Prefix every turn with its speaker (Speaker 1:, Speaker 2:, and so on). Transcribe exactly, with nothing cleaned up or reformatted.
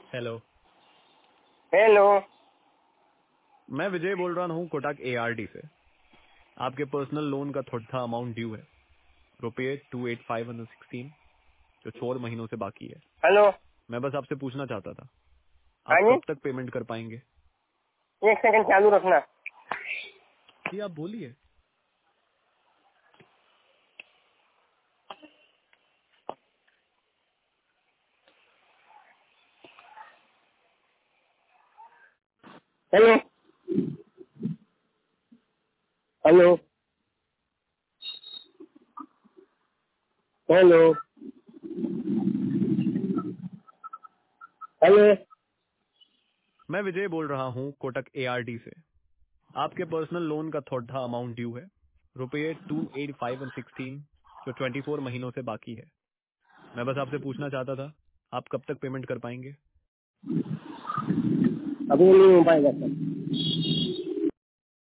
Speaker 1: Hello.
Speaker 2: Hello.
Speaker 1: मैं विजय बोल रहा हूँ कोटक एआरडी से। आपके पर्सनल लोन का थोड़ा सा अमाउंट ड्यू है, रुपये टू एट फाइव सिक्सटीन, जो चार महीनों से बाकी है।
Speaker 2: हेलो।
Speaker 1: मैं बस आपसे पूछना चाहता था,
Speaker 2: हाँ
Speaker 1: आप
Speaker 2: जी,
Speaker 1: कब तक पेमेंट कर पाएंगे?
Speaker 2: एक सेकंड चालू रखना।
Speaker 1: जी आप बोलिए।
Speaker 2: Hello hello hello hello.
Speaker 1: मैं विजय बोल रहा हूँ कोटक एआरडी से। आपके पर्सनल लोन का थोड़ा सा अमाउंट ड्यू है, रुपये टू एट फाइव सिक्सटीन, जो ट्वेंटी फोर महीनों से बाकी है। मैं बस आपसे पूछना चाहता था, आप कब तक पेमेंट कर पाएंगे?
Speaker 2: अभी नहीं हो पाएगा सर।